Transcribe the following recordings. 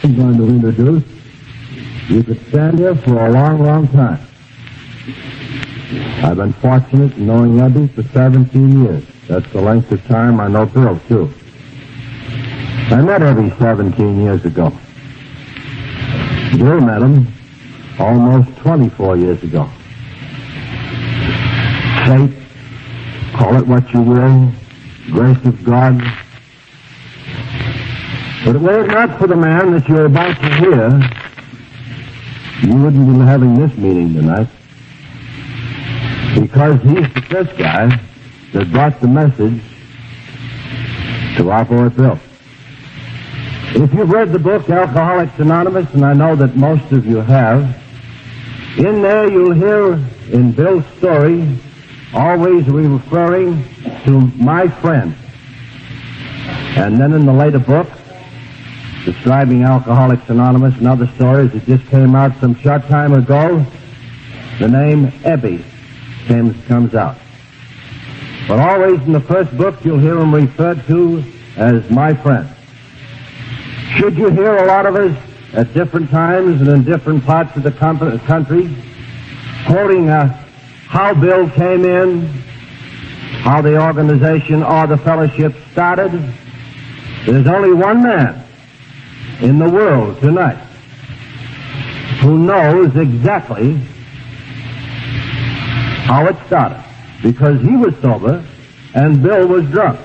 I'm going to introduce. You could stand here for a long, long time. I've been fortunate in knowing Ebby for 17 years. That's the length of time I know Bill, too. I met Ebby 17 years ago. Bill met him almost 24 years ago. Fate, call it what you will, grace of God. But were it not for the man that you're about to hear, you wouldn't be having this meeting tonight. Because he's the first guy that brought the message to our boy Bill. If you've read the book Alcoholics Anonymous, and I know that most of you have, in there you'll hear in Bill's story always referring to my friend. And then in the later book, describing Alcoholics Anonymous and other stories that just came out some short time ago, the name Ebby comes out. But always in the first book, you'll hear him referred to as my friend. Should you hear a lot of us at different times and in different parts of the country quoting how Bill came in, how the organization or the fellowship started, there's only one man in the world tonight who knows exactly how it started, because he was sober and Bill was drunk.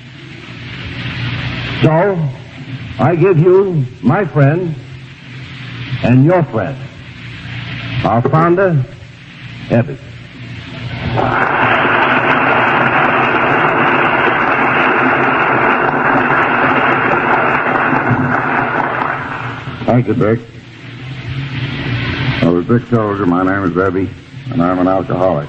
So, I give you my friend and your friend, our founder, Ebby. Thank you, Dick. Well, as Dick told you, my name is Ebby, and I'm an alcoholic.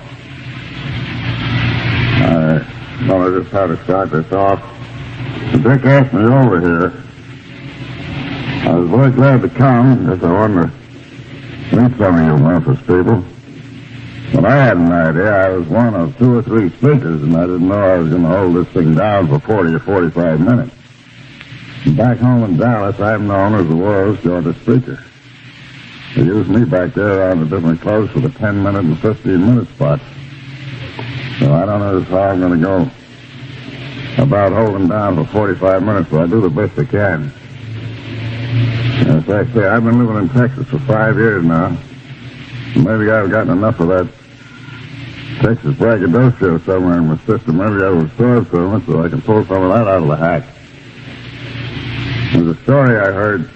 I just had to start this off. Dick asked me over here. I was very glad to come, because I wanted to meet some of you Memphis people. But I had an idea. I was one of 2 or 3 speakers, and I didn't know I was going to hold this thing down for 40 or 45 minutes. Back home in Dallas, I'm known as the world's shortest speaker. They used me back there on the different clubs for the 10-minute and 15-minute spots. So I don't know how I'm going to go about holding down for 45 minutes, but I do the best I can. As I say, I've been living in Texas for 5 years now. Maybe I've gotten enough of that Texas braggadocio somewhere in my system. Maybe I was absorb some of it so I can pull some of that out of the hack. There's a story I heard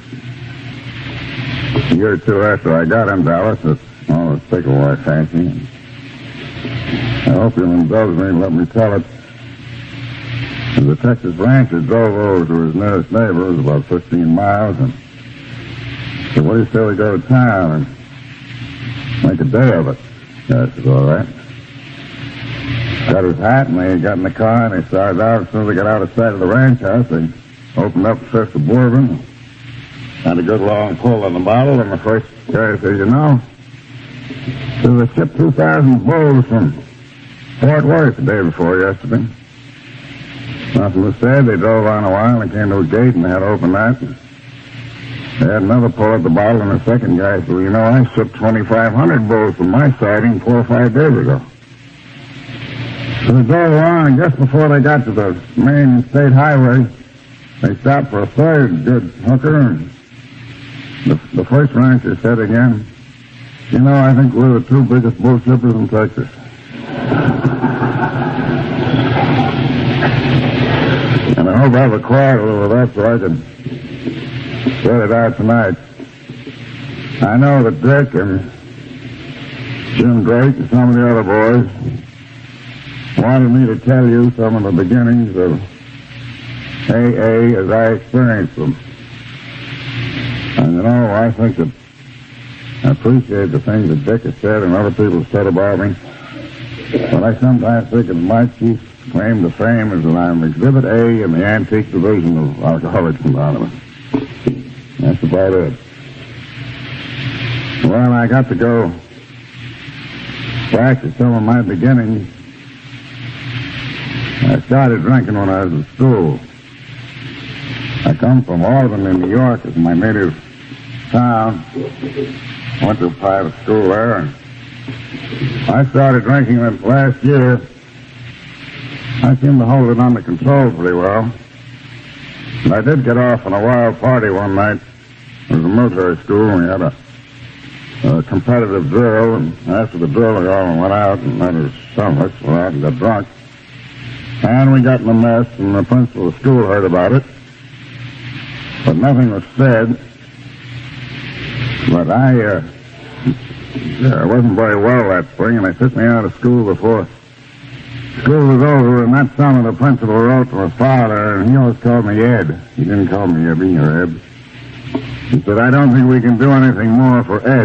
a year or 2 after I got in Dallas that, well, it's taken my fancy. I hope you'll indulge me and let me tell it. The Texas rancher drove over to his nearest neighbor. It was about 15 miles, and said, "What do you say we go to town and make a day of it?" I said, "All right." Got his hat, and they got in the car, and they started out. As soon as they got out of sight of the ranch house, they opened up a fifth of bourbon, had a good long pull on the bottle, and the first guy said, "You know, there was a ship 2,000 bulls from Fort Worth the day before yesterday." Nothing was said. They drove on a while and came to a gate, and they had to open that. They had another pull at the bottle, and the second guy said, "Well, you know, I shipped 2,500 bulls from my sighting 4 or 5 days ago." So they drove along, and just before they got to the main state highway, they stopped for a third good hooker, and the first rancher said again, "You know, I think we're the 2 biggest bull shippers in Texas." And I hope I've acquired a little of that so I can get it out tonight. I know that Dick and Jim Drake and some of the other boys wanted me to tell you some of the beginnings of AA as I experienced them. And you know, I think that I appreciate the things that Dick has said and other people have said about me. But I sometimes think that my chief claim to fame is that I'm Exhibit A in the antique division of Alcoholics Anonymous. That's about it. Well, I got to go back to some of my beginnings. I started drinking when I was in school. I come from Albany, in New York, as my native town. Went to a private school there, and I started drinking that last year. I seemed to hold it under control pretty well. And I did get off on a wild party one night. It was a military school, and we had a competitive drill, and after the drill, we all went out and let our stomachs went out and got drunk. And we got in a mess, and the principal of the school heard about it. But nothing was said. But I wasn't very well that spring, and they took me out of school before school was over, and that summer the principal wrote to my father, and he always called me Ed. He didn't call me Ebby or Eb. He said, I don't think we can do anything more for Ed.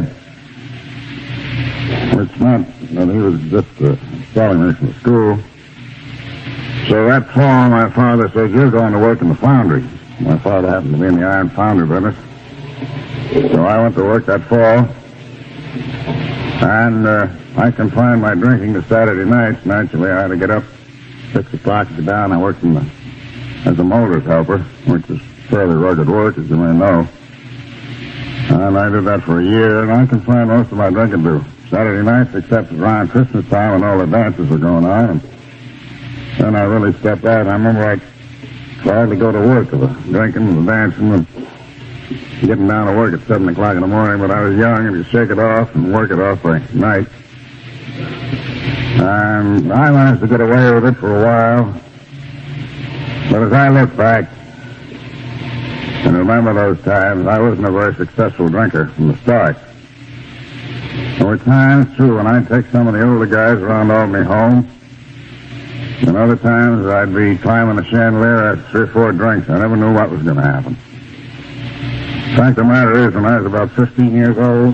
It's not that he was just calling me from school. So that fall, my father said, you're going to work in the foundry. My father happened to be in the iron foundry business. So I went to work that fall, and I confined my drinking to Saturday nights. Naturally, I had to get up 6 o'clock to get down. I worked as a molder's helper, which is fairly rugged work, as you may know. And I did that for a year, and I confined most of my drinking to Saturday nights, except around Christmas time when all the dances were going on. And then I really stepped out. I remember I tried to go to work with the drinking and the dancing and getting down to work at 7 o'clock in the morning, but I was young and you shake it off and work it off by night. And I managed to get away with it for a while. But as I look back and remember those times, I wasn't a very successful drinker from the start. There were times, too, when I'd take some of the older guys around Albany home, and other times I'd be climbing the chandelier after 3 or 4 drinks. I never knew what was going to happen. The fact of the matter is, when I was about 15 years old,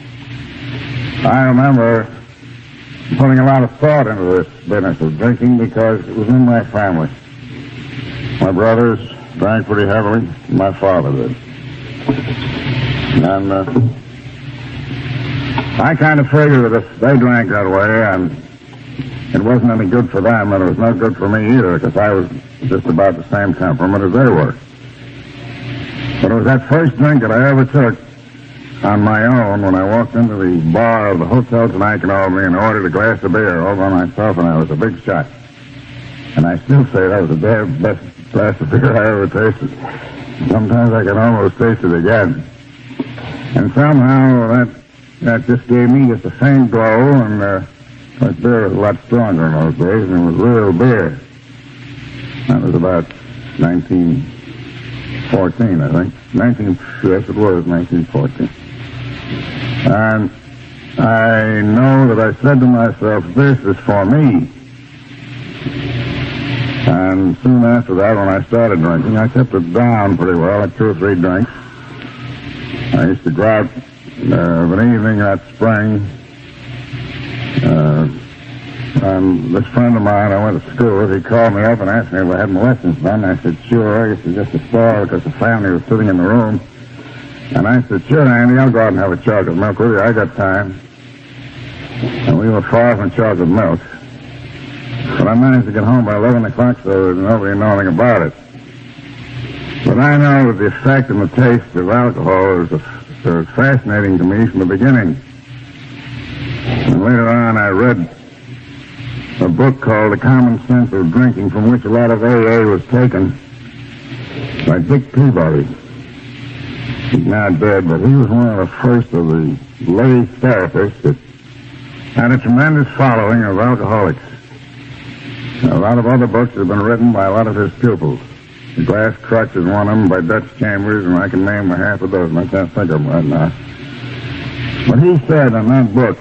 I remember putting a lot of thought into this business of drinking because it was in my family. My brothers drank pretty heavily. My father did. And I kind of figured that if they drank that way and it wasn't any good for them, and it was no good for me either, because I was just about the same temperament as they were. But it was that first drink that I ever took on my own when I walked into the bar of the Hotel Tonight in Albany and ordered a glass of beer all by myself, and I was a big shot. And I still say that was the damn best glass of beer I ever tasted. Sometimes I can almost taste it again. And somehow that just gave me just the same glow, and that beer was a lot stronger in those days, and it was real beer. That was about 1914, I think. Yes, it was 1914. And I know that I said to myself, this is for me. And soon after that, when I started drinking, I kept it down pretty well at 2 or 3 drinks. I used to go out of an evening that spring, and this friend of mine I went to school with, he called me up and asked me if I had my lessons done. I said, sure. I guess it's just a stall because the family was sitting in the room. And I said, sure, Andy, I'll go out and have a chocolate milk with you. I got time. And we were far from chocolate milk. But I managed to get home by 11 o'clock, so nobody knew anything about it. But I know that the effect and the taste of alcohol is fascinating to me from the beginning. And later on, I read a book called The Common Sense of Drinking, from which a lot of AA was taken, by Dick Peabody. He's now dead, but he was one of the first of the lay therapists that had a tremendous following of alcoholics. A lot of other books have been written by a lot of his pupils. The Glass Crutch is one of them by Dutch Chambers, and I can name a half a dozen. I can't think of them right now. But he said in that book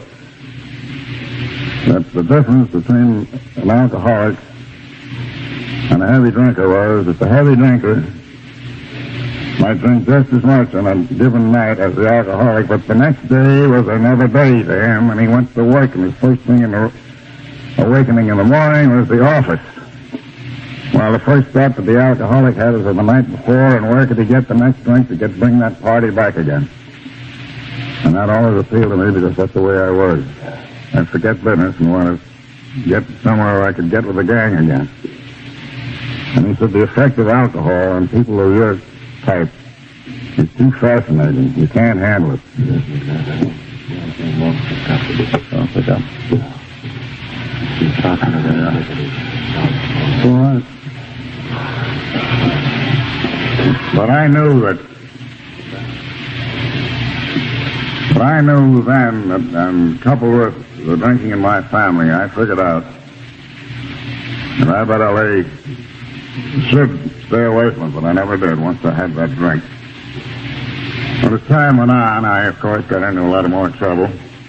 that the difference between an alcoholic and a heavy drinker was that the heavy drinker might drink just as much on a given night as the alcoholic, but the next day was another day to him, and he went to work, and his first thing in the awakening in the morning was the office. Well, the first thought that the alcoholic had was of the night before, and where could he get the next drink to bring that party back again? And that always appealed to me because that's the way I was. I'd forget business and want to get somewhere where I could get with the gang again. And he said the effect of alcohol on people of your type It's too fascinating. You can't handle it. I'll pick up. What? But I knew then that, coupled with the drinking in my family, I figured out that I better should stay away from it, but I never did once I had that drink. But as time went on, I, of course, got into a lot more trouble.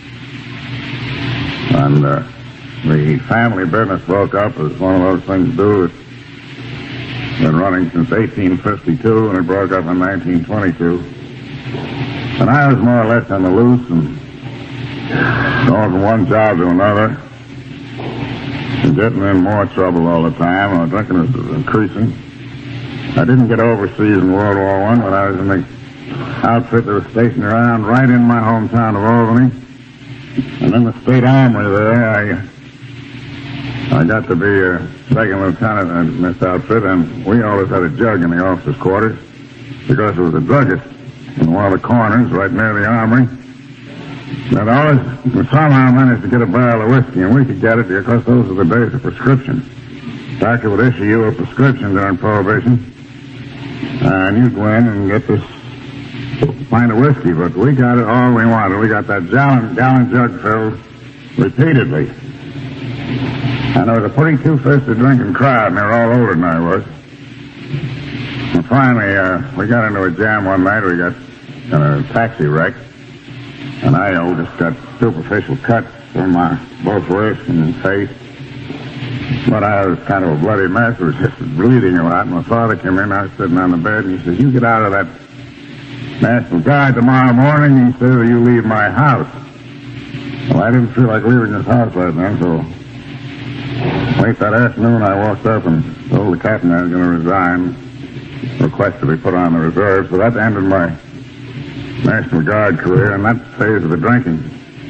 And the family business broke up as one of those things do. It's been running since 1852, and it broke up in 1922. And I was more or less on the loose and going from one job to another and getting in more trouble all the time. Drinking was increasing. I didn't get overseas in World War I, but I was in the outfit that was stationed around right in my hometown of Albany. And in the State Armory there, I got to be a second lieutenant in this outfit, and we always had a jug in the officers' quarters because there was a druggist in one of the corners right near the armory. And always somehow managed to get a barrel of whiskey, and we could get it because those were the days of prescription. The doctor would issue you a prescription during Prohibition, and you'd go in and get this pint of whiskey, but we got it all we wanted. We got that gallon jug filled repeatedly. And there was a pretty two-fisted drinking crowd, and they were all older than I was. And finally, we got into a jam one night. We got in a taxi wreck, and I just got superficial cuts on my both wrists and face. But I was kind of a bloody mess. It was just bleeding a lot. My father came in. I was sitting on the bed, and he says, "You get out of that National Guard tomorrow morning," he said, "or you leave my house." Well, I didn't feel like leaving this house right then, so late that afternoon I walked up and told the captain I was going to resign, request to be put on the reserve. So that ended my National Guard career and that phase of the drinking.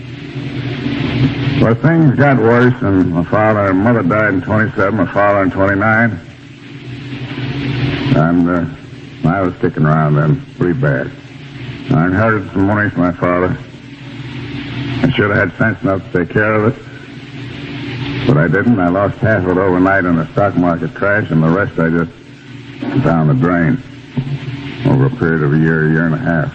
But things got worse, and my father and mother died in 27, my father in 29. And I was sticking around then pretty bad. I inherited some money from my father. I should have had sense enough to take care of it, but I didn't. I lost half of it overnight in the stock market crash, and the rest I just down the drain over a period of a year and a half.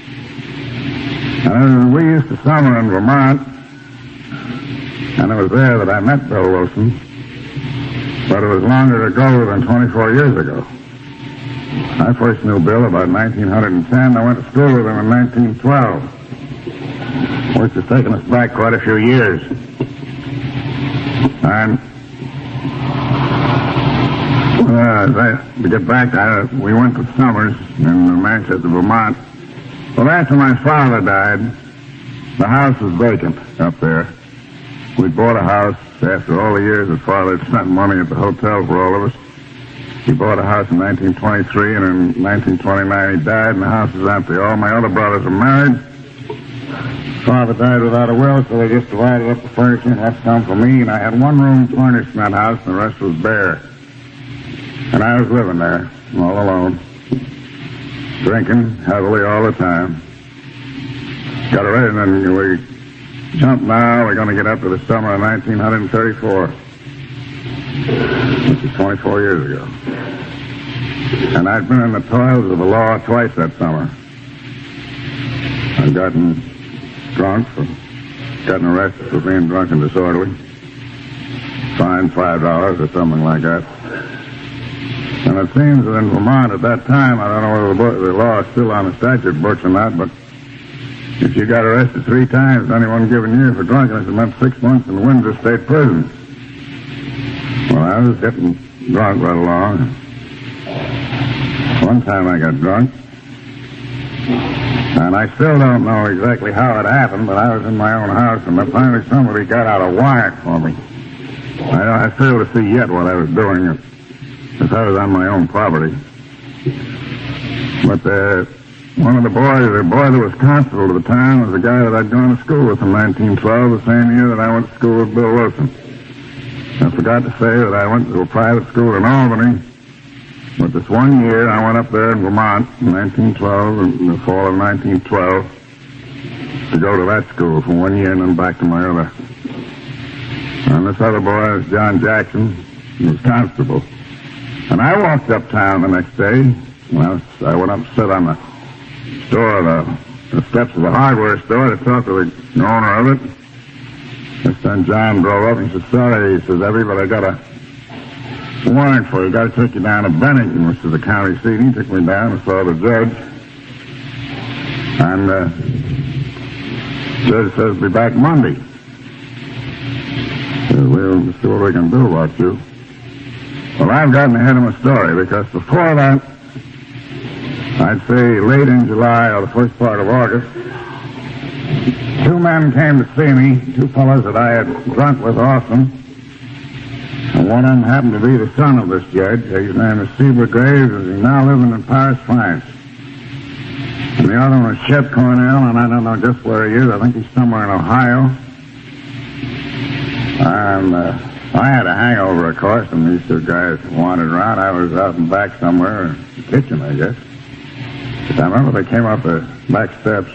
And we used to summer in Vermont, and it was there that I met Bill Wilson, but it was longer ago than 24 years ago. I first knew Bill about 1910. I went to school with him in 1912, which has taken us back quite a few years. And to get back, we went to summers in Manchester, Vermont. Well, after my father died, the house was vacant up there. We bought a house after all the years that Father had spent money at the hotel for all of us. He bought a house in 1923, and in 1929 he died, and the house is empty. All my other brothers are married. Father died without a will, so they just divided up the furniture and had some for me, and I had one room furnished in that house, and the rest was bare. And I was living there, all alone, drinking heavily all the time. Got ready, and then we jumped now. We're going to get up to the summer of 1934, which is 24 years ago. And I'd been in the toils of the law twice that summer. I'd gotten drunk, gotten arrested for being drunk and disorderly, fined $5 or something like that. And it seems that in Vermont at that time, I don't know whether the law is still on the statute books or not, but if you got arrested 3 times in any one given year for drunkenness, it meant 6 months in Windsor State Prison. Well, I was getting drunk right along. One time I got drunk, and I still don't know exactly how it happened, but I was in my own house, and finally somebody got out a wire for me. I fail to see yet what I was doing, because I was on my own property. But one of the boy that was constable at the time, was the guy that I'd gone to school with in 1912, the same year that I went to school with Bill Wilson. I forgot to say that I went to a private school in Albany, But this one year, I went up there in Vermont in 1912, in the fall of 1912, to go to that school for 1 year and then back to my other. And this other boy was John Jackson. He was constable. And I walked uptown the next day. I went up and sit on the steps of the hardware store to talk to the owner of it. This time John drove up and he said, sorry, he says, everybody, I got a warrant for you. Got to take you down to Bennington, which is the county seat. He took me down and saw the judge. And the judge says, be back Monday. We'll see what we can do about you. Well, I've gotten ahead of my story because before that, I'd say late in July or the first part of August, two men came to see me, two fellows that I had drunk with often. And one of them happened to be the son of this judge. His name is Steve Graves, and he's now living in Paris, France. And the other one was Chet Cornell, and I don't know just where he is. I think he's somewhere in Ohio. And I had a hangover, of course, and these two guys wandered around. I was out in back somewhere, in the kitchen, I guess. But I remember they came up the back steps,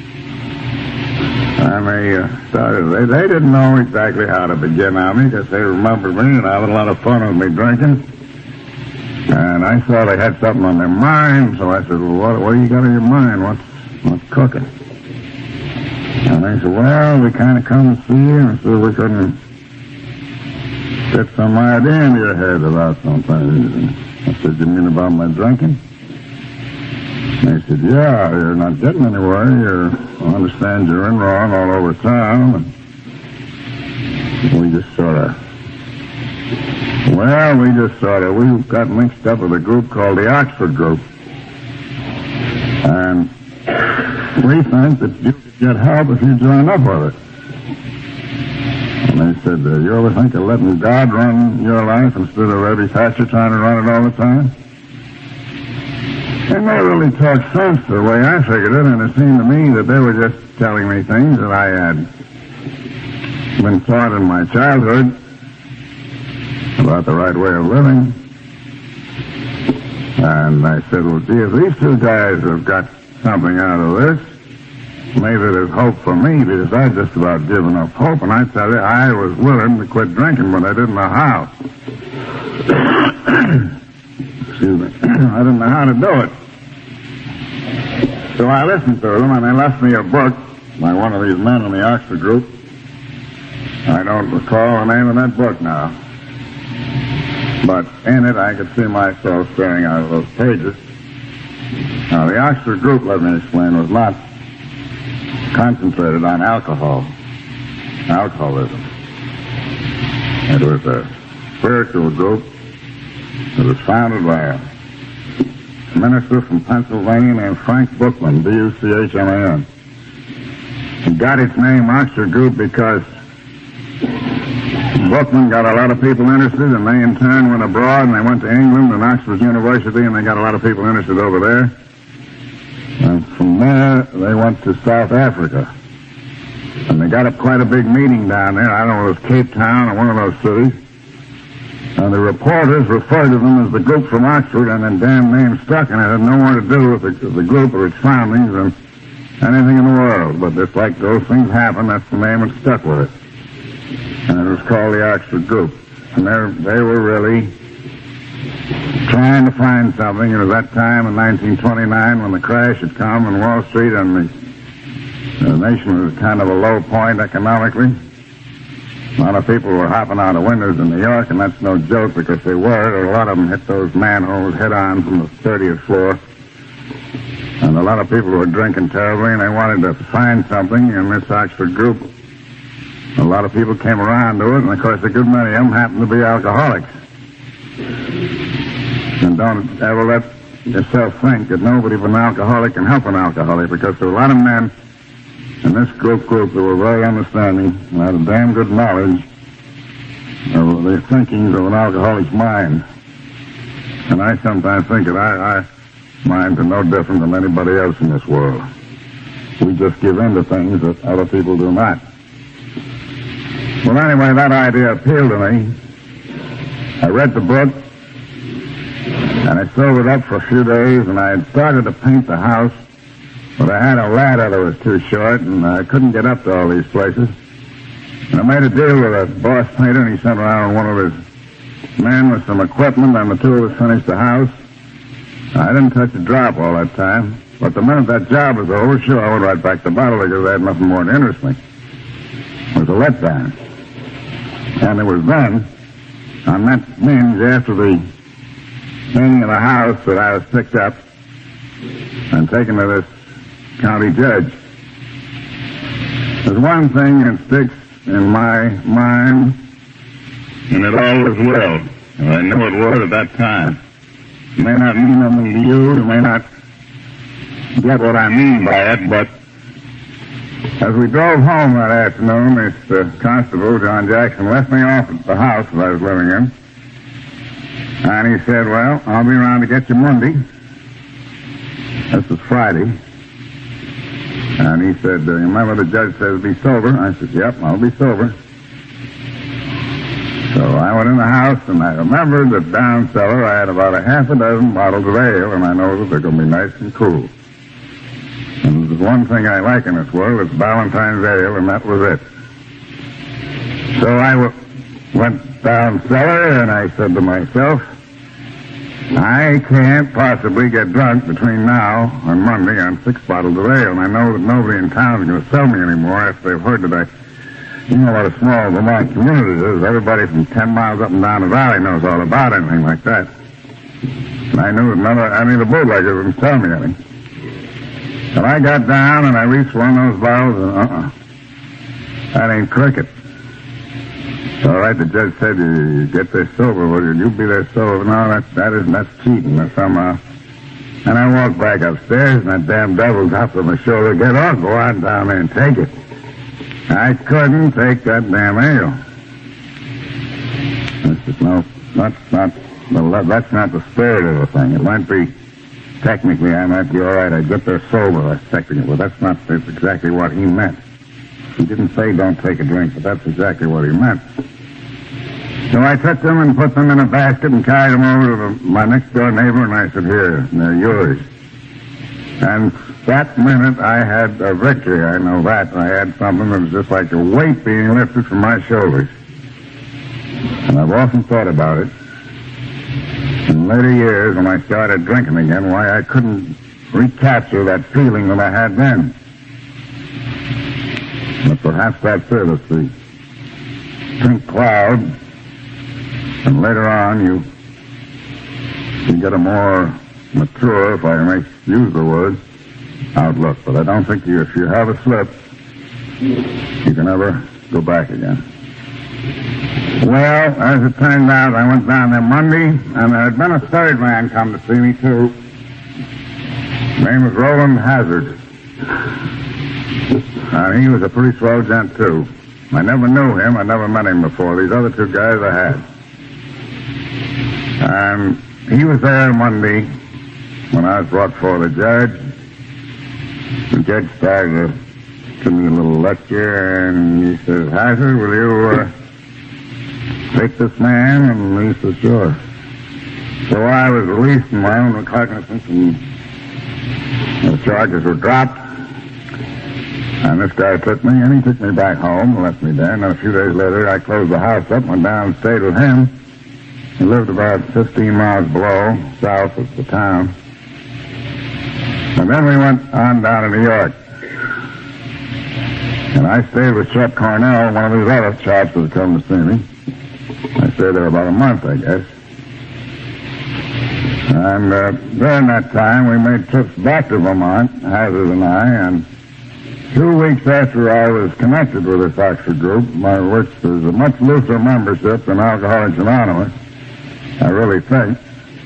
and they started. They didn't know exactly how to begin on me because they remembered me and having a lot of fun with me drinking. And I saw they had something on their mind, so I said, well, what do you got on your mind? What's cooking? And they said, well, we kind of come to see you and see if we couldn't get some idea into your head about something. And I said, you mean about my drinking? And they said, yeah, you're not getting anywhere. I understand you're in wrong all over town. And we just sort of we got mixed up with a group called the Oxford Group. And we think that you could get help if you join up with it. And they said, you ever think of letting God run your life instead of Eddie Thatcher trying to run it all the time? And they really talked sense the way I figured it, and it seemed to me that they were just telling me things that I had been taught in my childhood about the right way of living. And I said, well, gee, if these two guys have got something out of this, maybe there's hope for me, because I'd just about given up hope. And I tell you, I was willing to quit drinking, but I didn't know how. Excuse me. I didn't know how to do it. So I listened to them, and they left me a book by one of these men in the Oxford Group. I don't recall the name of that book now. But in it, I could see myself staring out of those pages. Now, the Oxford Group, let me explain, was not concentrated on alcoholism. It was a spiritual group that was founded by a minister from Pennsylvania named Frank Buchman, B-U-C-H-M-A-N. He got its name Oxford Group because Buchman got a lot of people interested, and they in turn went abroad, and they went to England and Oxford University, and they got a lot of people interested over there. And from there, they went to South Africa. And they got up quite a big meeting down there. I don't know if it was Cape Town or one of those cities. And the reporters referred to them as the group from Oxford, and that damn name stuck, and it had no more to do with the group or its foundings than anything in the world. But just like those things happen, that's the name that stuck with it. And it was called the Oxford Group. And they were really trying to find something. It was that time in 1929 when the crash had come in Wall Street and the nation was kind of a low point economically. A lot of people were hopping out of windows in New York, and that's no joke because they were. A lot of them hit those manholes head on from the 30th floor. And a lot of people were drinking terribly, and they wanted to find something in this Oxford Group. A lot of people came around to it, and of course a good many of them happened to be alcoholics. And don't ever let yourself think that nobody but an alcoholic can help an alcoholic, because there were a lot of men in this group that were very understanding and had a damn good knowledge of the thinkings of an alcoholic's mind. And I sometimes think that our minds are no different than anybody else in this world. We just give in to things that other people do not. Well, anyway, that idea appealed to me. I read the book, And I sobered up for a few days, and I had started to paint the house, but I had a ladder that was too short, and I couldn't get up to all these places. And I made a deal with a boss painter, and he sent around one of his men with some equipment, and the two of us finished the house. I didn't touch a drop all that time, but the minute that job was over, sure, I went right back to bottle because I had nothing more to interest me. It was a letdown. And it was then, on that binge after the painting of the house, that I was picked up and taken to this county judge. There's one thing that sticks in my mind, and it always will. And I knew it would at that time. It may not mean anything to you, you may not get what I mean by it, but as we drove home that afternoon, this constable, John Jackson, left me off at the house that I was living in. And he said, well, I'll be around to get you Monday. This was Friday. And he said, you remember the judge says be sober? I said, yep, I'll be sober. So I went in the house, and I remembered that down cellar I had about a half a dozen bottles of ale, and I know that they're going to be nice and cool. And there's one thing I like in this world, it's Valentine's ale, and that was it. So I went down cellar, and I said to myself, I can't possibly get drunk between now and Monday on 6 bottles of ale, and I know that nobody in town is going to sell me anymore after they've heard that you know what a small Vermont community is. Everybody from 10 miles up and down the valley knows all about anything like that. And I knew that none of any of the bootleggers wouldn't tell me any. And I got down and I reached one of those bottles and that ain't cricket. All right, the judge said, you get there sober, will you be there sober? No, that's cheating. That's somehow. And I walked back upstairs, and that damn devil's up on my shoulder. Get off, go on down there and take it. I couldn't take that damn ale. I said, no, that's not the spirit of the thing. It might be, technically, I might be all right. I'd get there sober, that's technical, but that's exactly what he meant. He didn't say don't take a drink, but that's exactly what he meant. So I took them and put them in a basket and carried them over to my next-door neighbor, and I said, here, they're yours. And that minute I had a victory, I know that. I had something that was just like a weight being lifted from my shoulders. And I've often thought about it. In later years, when I started drinking again, why I couldn't recapture that feeling that I had then. But perhaps that's it. It's the pink cloud. And later on, you get a more mature, if I may use the word, outlook. But I don't think if you have a slip, you can ever go back again. Well, as it turned out, I went down there Monday, and there had been a third man come to see me, too. His name was Roland Hazard. And he was a pretty swell gent, too. I never knew him. I never met him before. These other 2 guys I had. And he was there Monday when I was brought before the judge. The judge started to give me a little lecture, and he says, Hazard, will you take this man? And he says, sure. So I was released in my own cognizance, and the charges were dropped. And this guy took me, and he took me back home and left me there. And then a few days later, I closed the house up, went down and stayed with him. He lived about 15 miles below, south of the town. And then we went on down to New York. And I stayed with Chet Cornell, one of these other chaps that had come to see me. I stayed there about a month, I guess. And during that time, we made trips back to Vermont, Hazard and I, and 2 weeks after I was connected with this Oxford group, which is a much looser membership than Alcoholics Anonymous, I really think,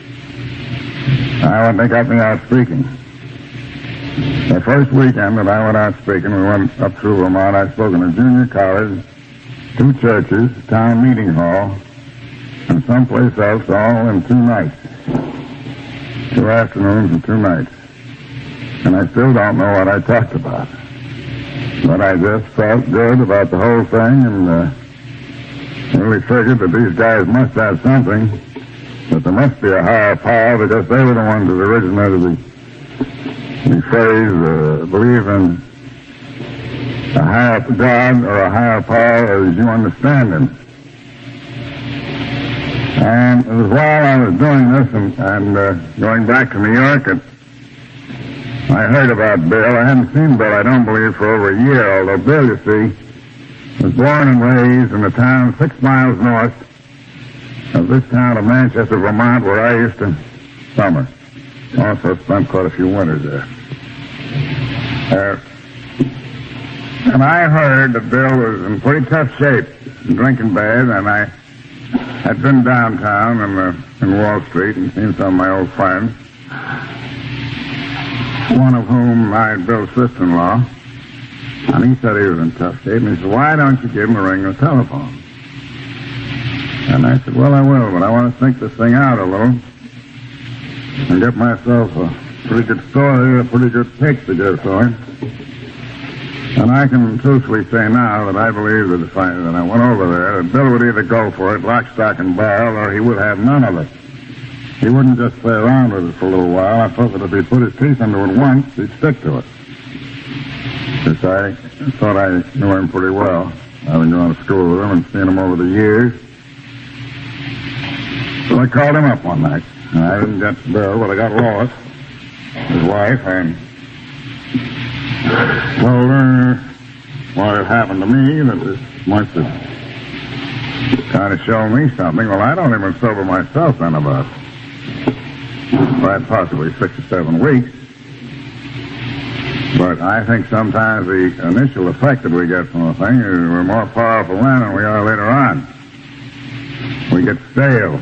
they got me out speaking. The first weekend that I went out speaking, we went up through Vermont. I spoke in a junior college, 2 churches, town meeting hall, and someplace else, all in 2 nights. 2 afternoons and 2 nights. And I still don't know what I talked about. But I just felt good about the whole thing, and really figured that these guys must have something that there must be a higher power because they were the ones that originated the phrase, believe in a higher God or a higher power as you understand him. And it was while I was doing this and going back to New York and I heard about Bill. I hadn't seen Bill, I don't believe, for over a year, although Bill, you see, was born and raised in a town 6 miles north of this town of Manchester, Vermont, where I used to summer. Also spent quite a few winters there. And I heard that Bill was in pretty tough shape, drinking bad, and I had been downtown in Wall Street and seen some of my old friends, one of whom I had Bill's sister-in-law, and he said he was in tough shape, and he said, why don't you give him a ring of the telephone? And I said, well, I will, but I want to think this thing out a little and get myself a pretty good story, a pretty good pitch to give to him. And I can truthfully say now that I believe that if I went over there, that Bill would either go for it, lock, stock, and barrel, or he would have none of it. He wouldn't just play around with it for a little while. I thought that if he put his teeth into it once, he'd stick to it. Because I thought I knew him pretty well, having gone to school with him and seen him over the years. So I called him up one night. And I didn't get Bill, but I got Lois, his wife, and told her what had happened to me, that this must have kind of shown me something. Well, I don't even sober myself in about possibly 6 or 7 weeks. But I think sometimes the initial effect that we get from a thing is we're more powerful then than we are later on. We get stale.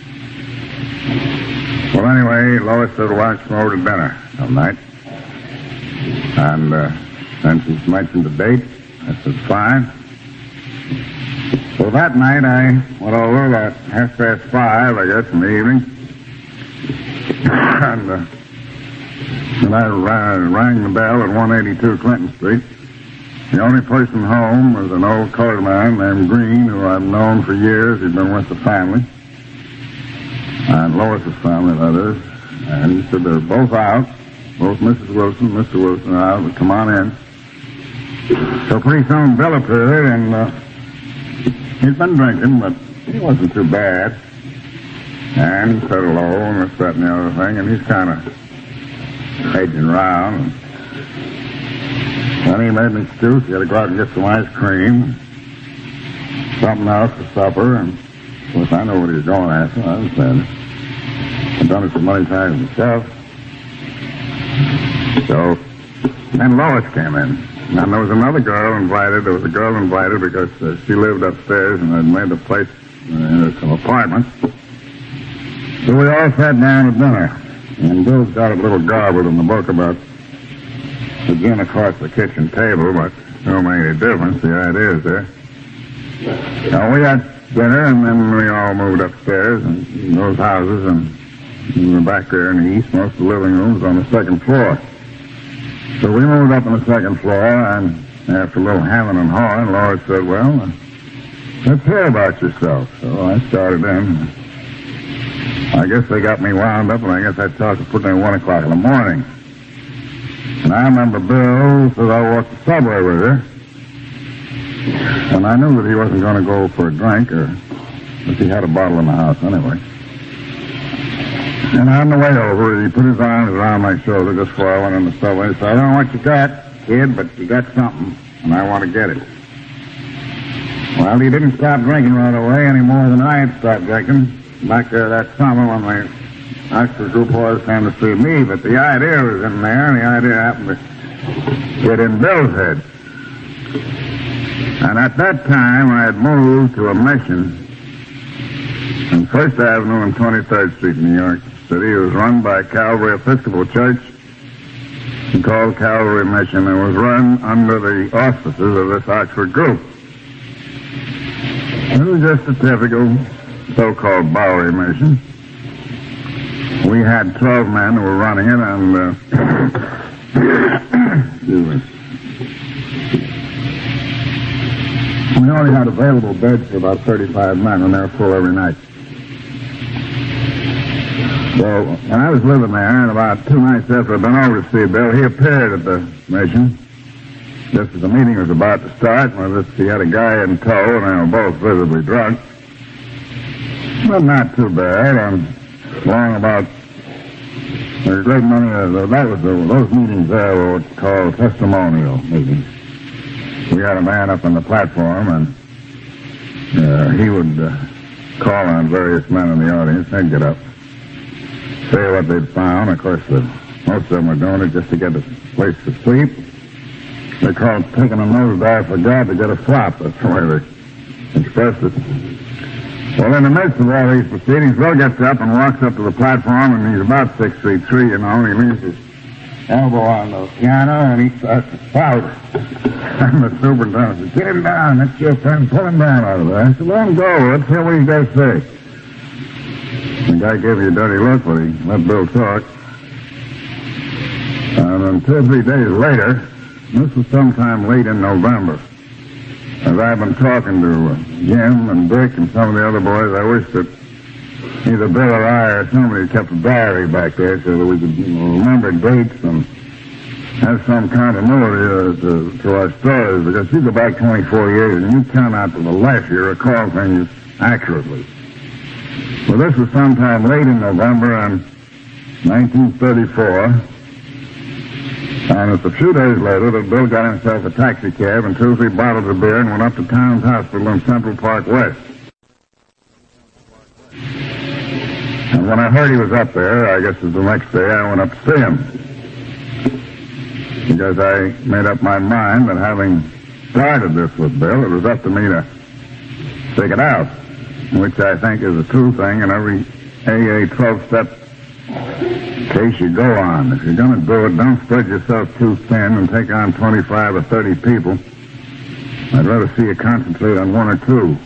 Well, anyway, Lois said, why don't you come over to dinner some night? And then she mentioned the date. I said, fine. So that night I went over about 5:30, I guess, in the evening. And I rang the bell at 182 Clinton Street. The only person home was an old colored man named Green, who I've known for years. He'd been with the family. And Lois's family, that is. And he said they're both out. Both Mrs. Wilson and Mr. Wilson are out, but come on in. So pretty soon Bill appeared, and he'd been drinking, but he wasn't too bad. And he said hello, and this, that, and the other thing, and he's kind of edging around. And then he made an excuse. He had to go out and get some ice cream, something else for supper, and of course I know what he was going after. I understand it. I've done it so many times myself. So, then Lois came in. And there was another girl invited. There was a girl invited because she lived upstairs and had made the place in some apartments. So we all sat down at dinner. And Bill's got a little garbled in the book about the gin across the kitchen table, but it don't make any difference. The idea is there. So we had dinner, and then we all moved upstairs in those houses, and we were back there in the east. Most of the living rooms on the second floor. So we moved up on the second floor, and after a little hemming and hawing, Laura said, well, let's hear about yourself. So I started in. I guess they got me wound up, and I guess I talked to put me at 1 o'clock in the morning. And I remember Bill said I walked the subway with her. And I knew that he wasn't going to go for a drink, or if he had a bottle in the house anyway. And on the way over, he put his arms around my shoulder just before I went in the subway. He said, I don't know what you got, kid, but you got something, and I want to get it. Well, he didn't stop drinking right away any more than I had stopped drinking back there that summer when the Oxford group boys came to see me. But the idea was in there, and the idea happened to get in Bill's head. And at that time, I had moved to a mission on 1st Avenue and 23rd Street in New York City. It was run by Calvary Episcopal Church and called Calvary Mission, and was run under the auspices of this Oxford group. It was just a typical so-called Bowery mission. We had 12 men who were running it, and excuse me. We only had available beds for about 35 men, and they were full every night. So, when I was living there, and about 2 nights after I'd been over to see Bill, he appeared at the mission. Just as the meeting was about to start, he had a guy in tow, and they were both visibly drunk. But not too bad. And long about a great many of those meetings there were what's called testimonial meetings. We had a man up on the platform, and he would call on various men in the audience. They'd get up, say what they'd found. Of course, most of them were doing it just to get a place to sleep. They called taking a nosedive for God to get a flop. That's the way they expressed it. Well, in the midst of all these proceedings, Bill gets up and walks up to the platform, and he's about 6'3", you know, and he leans his elbow on the piano, and he starts to pout. And the superintendent says, "Get him down. That's your friend. Pull him down out of there." I said, "Let him go. Let's hear what he's got to say." The guy gave me a dirty look, but he let Bill talk. And then 2 or 3 days later, this was sometime late in November, as I've been talking to Jim and Dick and some of the other boys, I wish that either Bill or I or somebody kept a diary back there so that we could remember dates and have some continuity to our stories, because you go back 24 years and you count out to the left, you recall things accurately. Well, this was sometime late in November in 1934, and it's a few days later that Bill got himself a taxi cab and 2 or 3 bottles of beer and went up to Towns Hospital in Central Park West. And when I heard he was up there, I guess it was the next day, I went up to see him. Because I made up my mind that having started this with Bill, it was up to me to stick it out, which I think is a true thing in every AA 12-step case you go on. If you're going to do it, don't spread yourself too thin and take on 25 or 30 people. I'd rather see you concentrate on 1 or 2.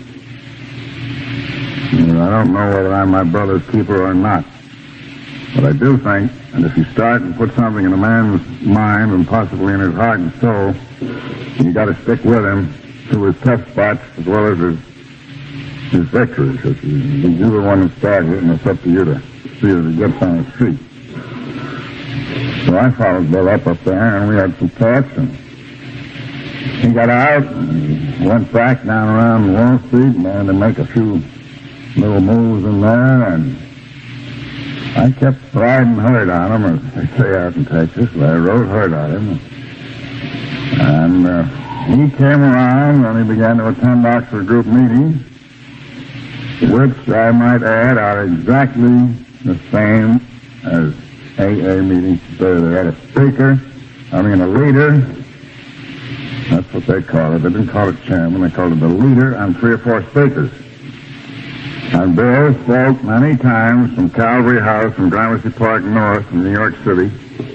I don't know whether I'm my brother's keeper or not. But I do think that if you start and put something in a man's mind and possibly in his heart and soul, you got to stick with him through his tough spots as well as his victories. Because you're the one who started it, and it's up to you to see that it gets on his feet. So I followed Bill up there, and we had some talks, and he got out and went back down around Wall Street and began to make a few little moves in there, and I kept riding herd on him, as they say out in Texas. I rode herd on him. And he came around and he began to attend Oxford group meetings, which I might add are exactly the same as AA meetings today. They had a speaker, a leader. That's what they call it. They didn't call it chairman, they called it the leader, and 3 or 4 speakers. And Bill spoke many times from Calvary House in Gramercy Park North in New York City.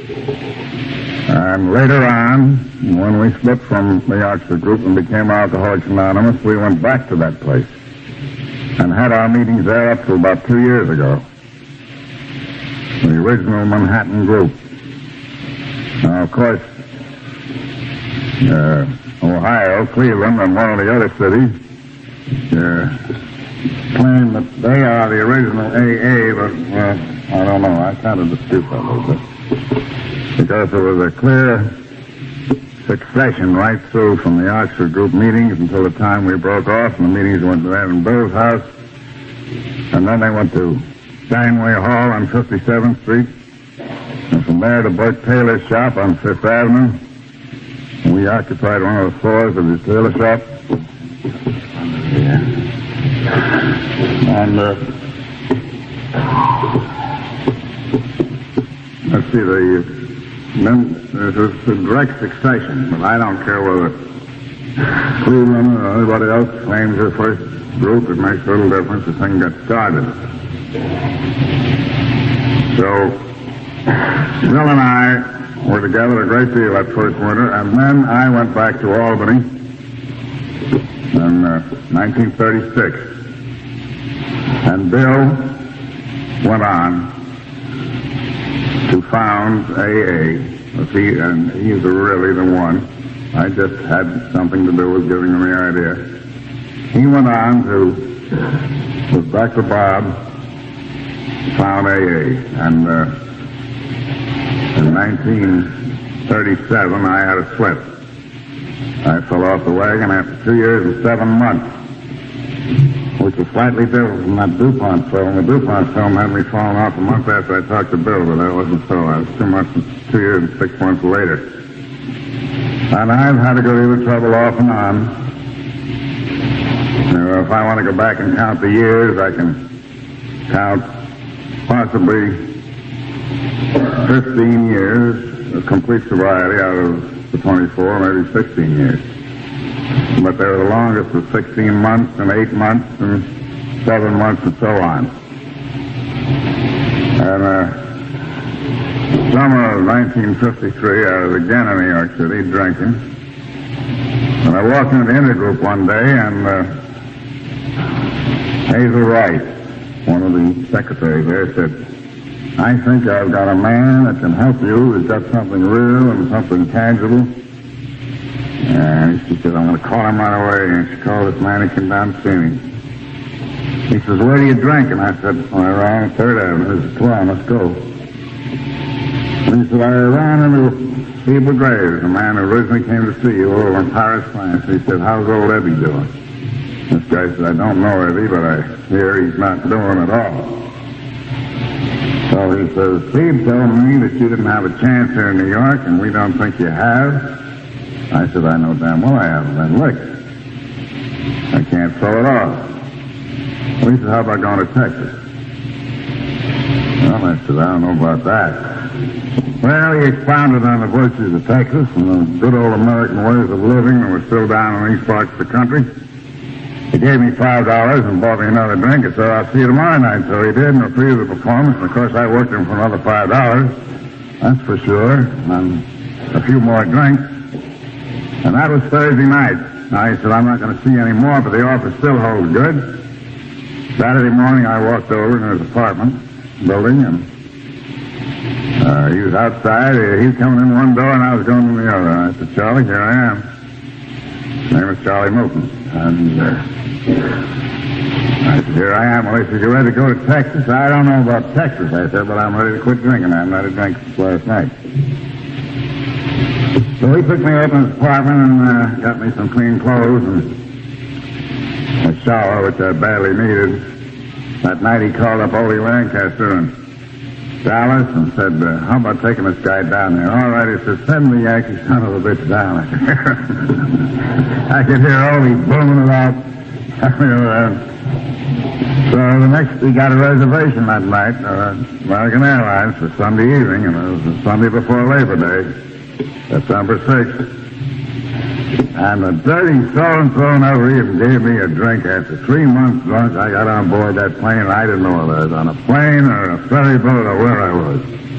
And later on, when we split from the Oxford group and became Alcoholics Anonymous, we went back to that place and had our meetings there up to about 2 years ago. The original Manhattan group. Now, of course, Ohio, Cleveland, and one of the other cities claim that they are the original AA, but, well, I don't know. I kind of dispute that a little bit. Because there was a clear succession right through from the Oxford group meetings until the time we broke off, and the meetings went to that in Bill's house, and then they went to Steinway Hall on 57th Street, and from there to Burt Taylor's shop on 5th Avenue. We occupied one of the floors of his tailor shop. And, let's see, this is a direct succession, but I don't care whether Cleveland or anybody else claims their first group. It makes a little difference. The thing got started. So, Bill and I were together a great deal that first winter, and then I went back to Albany in 1936. And Bill went on to found AA, and he's really the one. I just had something to do with giving him the idea. He went on to, with Dr. Bob, found AA. And in 1937, I had a slip. I fell off the wagon after 2 years and 7 months, which was slightly different from that DuPont film. The DuPont film had me falling off a month after I talked to Bill, but that wasn't so. I was 2 years and 6 months later. And I've had a good deal of trouble off and on. If I want to go back and count the years, I can count possibly 15 years of complete sobriety out of the 24, maybe 16 years. But they were the longest of 16 months and 8 months and 7 months and so on. And summer of 1953, I was again in New York City drinking. And I walked into the intergroup one day, and Hazel Rice, one of the secretaries there, said, "I think I've got a man that can help you who's got something real and something tangible." And she said, "I'm going to call him right away." And she called this man. He came down to see me. He says, "Where do you drink?" And I said, "Well, around 3rd Avenue. This is 12. Let's go." And he said, "I ran into Feeble Graves, a man who originally came to see you over in Paris, France." He said, "How's old Eddie doing?" This guy said, "I don't know Eddie, but I hear he's not doing at all." So he says, "Steve told me that you didn't have a chance here in New York, and we don't think you have." I said, "I know damn well I haven't been licked. I can't throw it off." Well, he said, "How about going to Texas?" Well, I said, "I don't know about that." Well, he expounded on the virtues of Texas and the good old American ways of living that were still down in these parts of the country. He gave me $5 and bought me another drink and said, "I'll see you tomorrow night." So he did, and approved the performance. And of course, I worked him for another $5. That's for sure. And a few more drinks. And that was Thursday night. Now, he said, "I'm not going to see you anymore, but the office still holds good." Saturday morning, I walked over to his apartment building, and he was outside. He was coming in one door, and I was going in the other. I said, "Charlie, here I am." His name is Charlie Moulton. And I said, "Here I am." Well, he said, "You ready to go to Texas?" "I don't know about Texas," I said, "but I'm ready to quit drinking. I haven't had a drink since last night." So he picked me up in his apartment and got me some clean clothes and a shower, which I badly needed. That night he called up Ole Lancaster in Dallas and said, "How about taking this guy down there?" "All right," he said, "send the Yankee son of a bitch down." I could hear Ole booming it out. So the next, he got a reservation that night, American Airlines, for Sunday evening, and it was the Sunday before Labor Day, September 6th. And the dirty so-and-so never even gave me a drink. After 3 months drunk, I got on board that plane, and I didn't know whether I was on a plane or a ferry boat or where I was.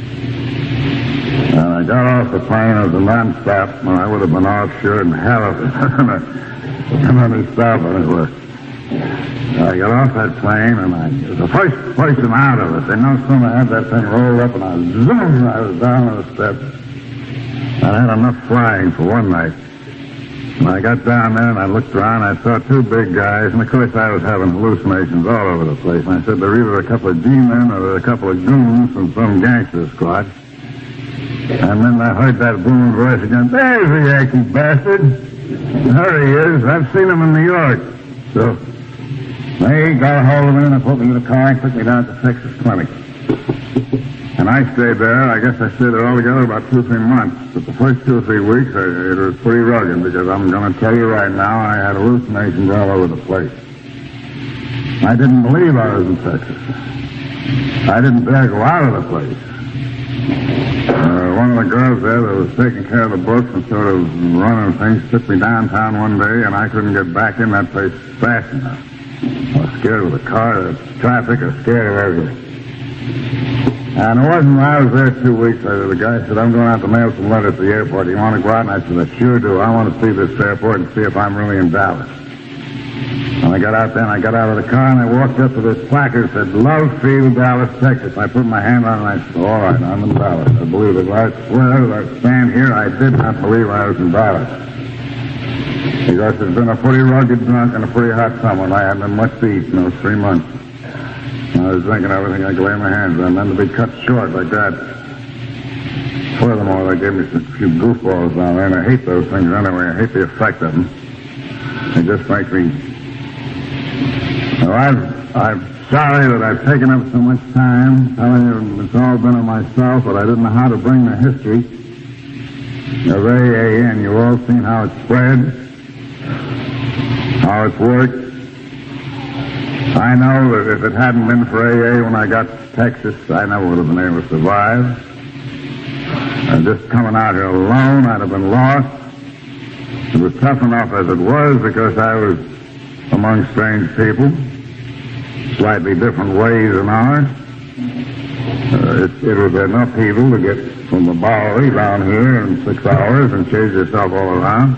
And I got off the plane as a non-stop, and I would have been off sure in hell if it wasn't another stop anywhere. I got off that plane, and it was the first person out of it. They no sooner had that thing rolled up, and I was down on the steps. I had enough flying for one night. When I got down there and I looked around, I saw 2 big guys, and of course I was having hallucinations all over the place. And I said, they're either a couple of G-men or they're a couple of goons from some gangster squad. And then I heard that booming voice again, "There's the Yankee bastard. There he is. I've seen him in New York." So they got a hold of me and they put me in the car and took me down to Texas Clinic. And I stayed there. I guess I stayed there altogether about 2 or 3 months. But the first 2 or 3 weeks, it was pretty rugged, because I'm going to tell you right now, I had hallucinations all over the place. I didn't believe I was in Texas. I didn't dare go out of the place. One of the girls there that was taking care of the books and sort of running things took me downtown one day, and I couldn't get back in that place fast enough. I was scared of the car, the traffic, I was scared of everything. And it wasn't when I was there 2 weeks later, the guy said, "I'm going out to mail some letters at the airport. Do you want to go out?" And I said, "I sure do. I want to see this airport and see if I'm really in Dallas." And I got out there, and I got out of the car, and I walked up to this placard that said, "Love Field, Dallas, Texas." I put my hand on it, and I said, "All right, I'm in Dallas. I believe it. I swear, as I stand here, I did not believe I was in Dallas. Because it's been a pretty rugged drunk and a pretty hot summer, and I haven't had much to eat in those 3 months. I was drinking everything I could lay my hands on, then to be cut short like that. Furthermore, they gave me a few goofballs down there, and I hate those things anyway. I hate the effect of them. It just makes me... Well, I'm sorry that I've taken up so much time telling you it's all been on myself, but I didn't know how to bring the history of AA in. You've all seen how it's spread, how it's worked. I know that if it hadn't been for AA when I got to Texas, I never would have been able to survive. And just coming out here alone, I'd have been lost. It was tough enough as it was because I was among strange people, slightly different ways than ours. It was enough people to get from the Bowery down here in 6 hours and chase yourself all around.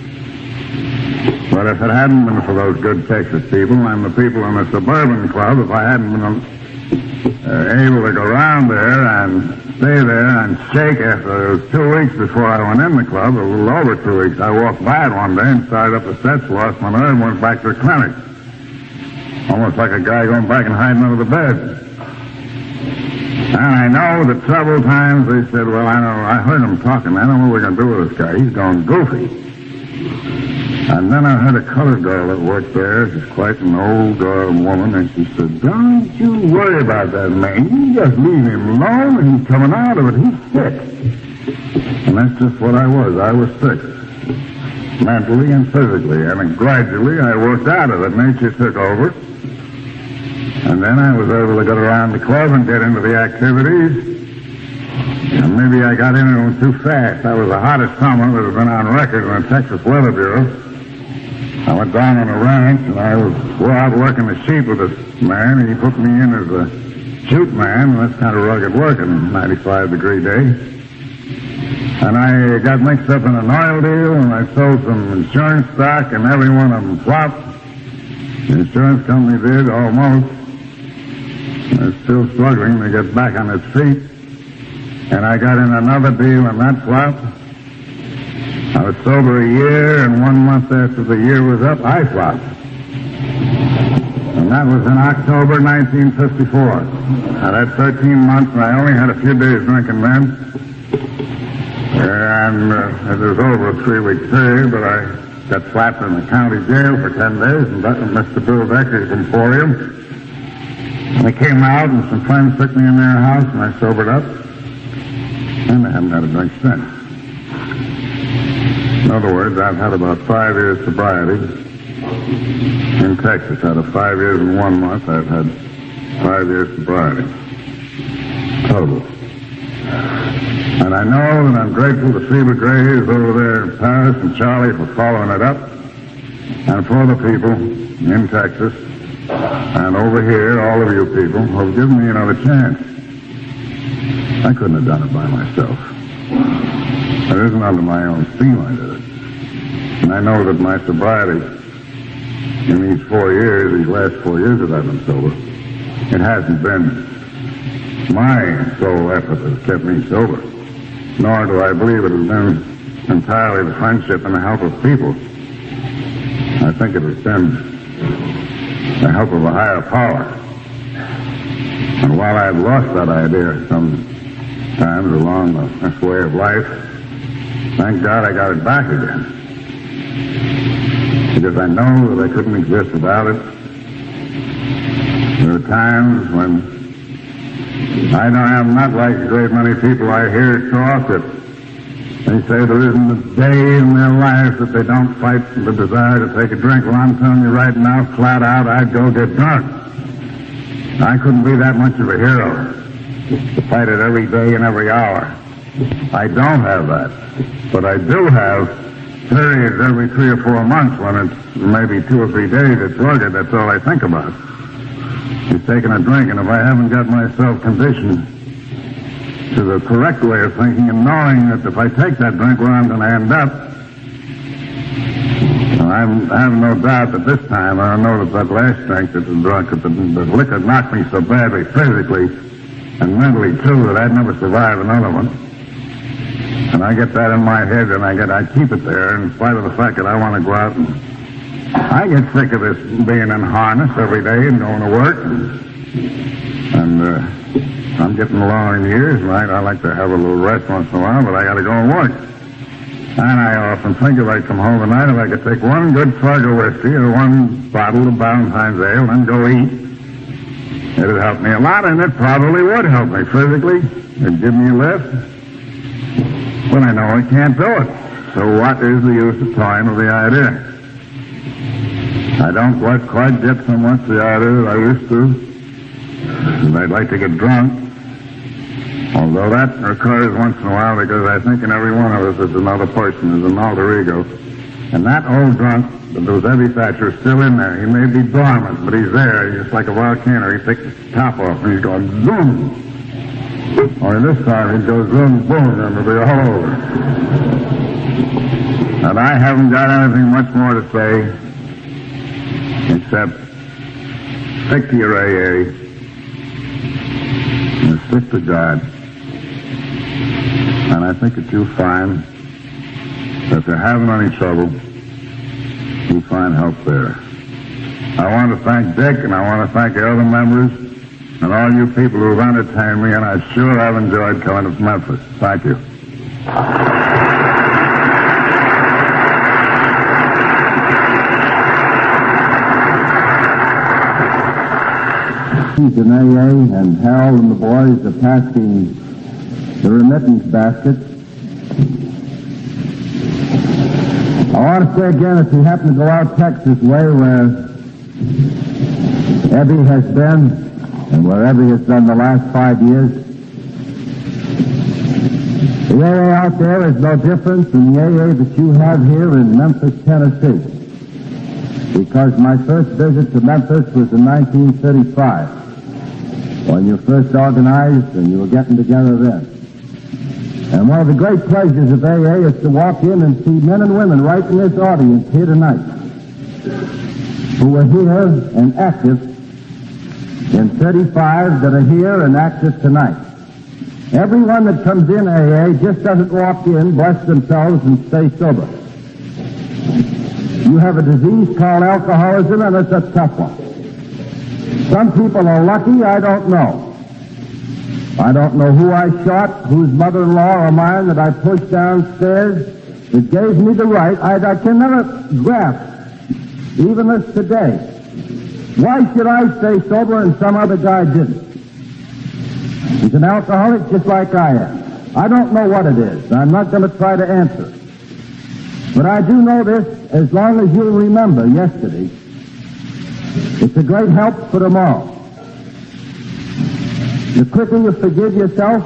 But if it hadn't been for those good Texas people and the people in the suburban club, if I hadn't been able to go around there and stay there and shake after 2 weeks before I went in the club, a little over 2 weeks, I walked by it one day and started up the steps, lost my nerve, and went back to the clinic. Almost like a guy going back and hiding under the bed. And I know that several times they said, well, I heard them talking. I don't know what we're going to do with this guy. He's going goofy. And then I heard a colored girl that worked there. She's quite an old woman, and she said, don't you worry about that man. You just leave him alone, and he's coming out of it. He's sick. And that's just what I was. I was sick. Mentally and physically. And gradually I worked out of it. Nature took over. And then I was able to get around the club and get into the activities. And maybe I got into them too fast. That was the hottest summer that had been on record in the Texas Weather Bureau. I went down on a ranch, and I was out working the sheep with this man, and he put me in as a shoot man, and that's kind of rugged work in a 95-degree day. And I got mixed up in an oil deal, and I sold some insurance stock, and every one of them flopped. The insurance company did, almost. They're still struggling to get back on its feet. And I got in another deal, and that flopped. I was sober a year, and 1 month after the year was up, I flopped. And that was in October 1954. I had 13 months, and I only had a few days drinking then. And it was over a 3-week period, but I got slapped in the county jail for 10 days, and Mr. Bill Decker's Emporium. And I came out, and some friends took me in their house, and I sobered up. And I haven't had a drink since. In other words, I've had about 5 years sobriety in Texas. Out of 5 years and 1 month, I've had 5 years sobriety. Total. And I know that I'm grateful to Phoebe Graves over there in Paris and Charlie for following it up, and for the people in Texas, and over here, all of you people, who have given me another chance. I couldn't have done it by myself. It isn't under my own steam I did it. And I know that my sobriety in these 4 years, these last 4 years that I've been sober, it hasn't been my sole effort that's kept me sober. Nor do I believe it has been entirely the friendship and the help of people. I think it has been the help of a higher power. And while I've lost that idea sometimes along this way of life, thank God I got it back again. Because I know that I couldn't exist without it. There are times when I'm not like a great many people I hear talk that they say there isn't a day in their lives that they don't fight the desire to take a drink. Well, I'm telling you right now, flat out, I'd go get drunk. I couldn't be that much of a hero to fight it every day and every hour. I don't have that. But I do have periods every 3 or 4 months when it's maybe 2 or 3 days it's rugged. That's all I think about. He's taking a drink, and if I haven't got myself conditioned to the correct way of thinking and knowing that if I take that drink where I'm going to end up, I have no doubt that this time, I know that last drink that the liquor knocked me so badly physically and mentally too that I'd never survive another one. And I get that in my head, and I keep it there in spite of the fact that I want to go out and I get sick of this being in harness every day and going to work. And I'm getting along in years, right? I like to have a little rest once in a while, but I got to go and work. And I often think if I come home tonight, if I could take one good slug of whiskey or one bottle of Valentine's ale and go eat, it'd help me a lot, and it probably would help me physically. It'd give me a lift. But I know I can't do it. So what is the use of toying with the idea? I don't quite get so much the idea that I used to. And I'd like to get drunk. Although that occurs once in a while because I think in every one of us is another person, is an alter ego. And that old drunk, those Eddie Thatcher, is still in there. He may be dormant, but he's there. He's just like a volcano. He picks the top off and he's going zoom. Or this time he goes zoom, boom, and it'll be all over. And I haven't got anything much more to say except stick to your AA and stick to God. And I think that you'll find that if you're having any trouble, you'll find help there. I want to thank Dick, and I want to thank the other members, and all you people who have entertained me, and I sure have enjoyed coming to Memphis. Thank you. In AA and Harold and the boys are passing the remittance baskets. I want to say again, if you happen to go out Texas way where Ebby has been and where Ebby has done the last 5 years, the AA out there is no different from the AA that you have here in Memphis, Tennessee. Because my first visit to Memphis was in 1935. When you first organized and you were getting together then. And one of the great pleasures of AA is to walk in and see men and women right in this audience here tonight who are here and active in 35 that are here and active tonight. Everyone that comes in AA just doesn't walk in, bless themselves, and stay sober. You have a disease called alcoholism, and it's a tough one. Some people are lucky, I don't know. I don't know who I shot, whose mother-in-law or mine that I pushed downstairs. It gave me the right. I can never grasp, even this today. Why should I stay sober and some other guy didn't? He's an alcoholic just like I am. I don't know what it is. I'm not going to try to answer. But I do know this, as long as you'll remember yesterday, it's a great help for tomorrow. The quicker you forgive yourself,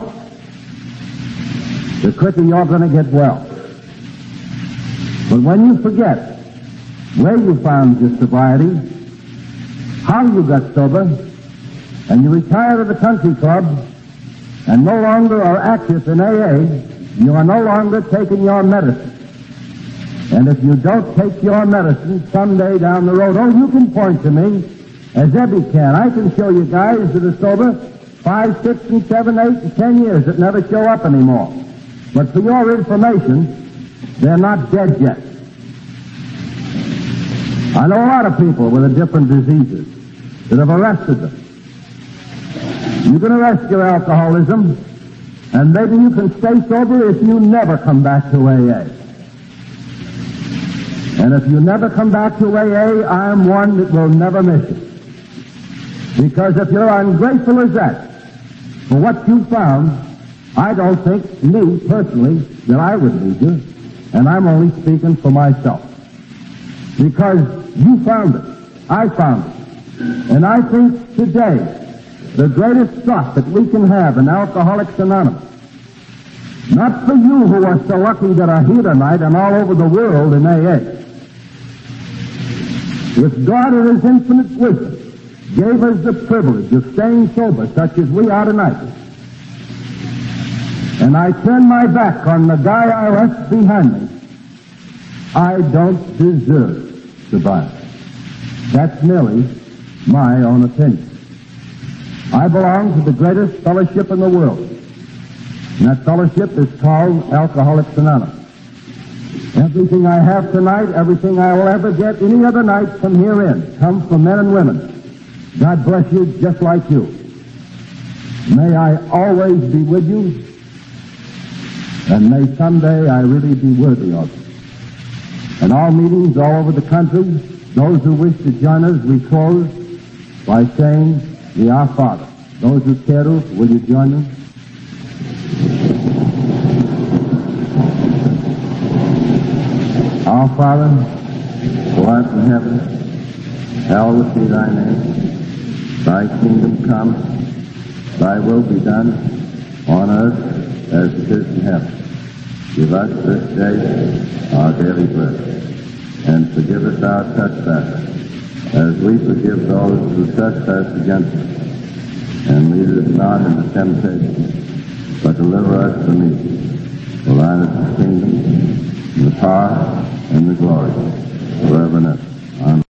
the quicker you're going to get well. But when you forget where you found your sobriety, how you got sober, and you retire to the country club and no longer are active in AA, you are no longer taking your medicine. And if you don't take your medicine someday down the road, you can point to me, as Ebby can. I can show you guys that are sober 5, 6, and 7, 8, and 10 years that never show up anymore. But for your information, they're not dead yet. I know a lot of people with different diseases that have arrested them. You can arrest your alcoholism, and maybe you can stay sober if you never come back to AA. And if you never come back to AA, I'm one that will never miss it. Because if you're ungrateful as that for what you found, I don't think, me personally, that I would need you. And I'm only speaking for myself. Because you found it. I found it. And I think today, the greatest trust that we can have in Alcoholics Anonymous, not for you who are so lucky that are here tonight and all over the world in AA, if God in His infinite wisdom gave us the privilege of staying sober such as we are tonight, and I turn my back on the guy I left behind me, I don't deserve sobriety. That's merely my own opinion. I belong to the greatest fellowship in the world, and that fellowship is called Alcoholics Anonymous. Everything I have tonight, everything I will ever get any other night from herein, comes from men and women. God bless you just like you. May I always be with you, and may someday I really be worthy of you. And all meetings all over the country, those who wish to join us, we close by saying the Our Father. Those who care to, will you join me? Our Father, who art in heaven, hallowed be thy name. Thy kingdom come, thy will be done on earth as it is in heaven. Give us this day our daily bread, and forgive us our trespasses, as we forgive those who trespass against us. And lead us not into temptation, but deliver us from evil. For thine is the kingdom, and the power, and the glory, forever and ever. Amen.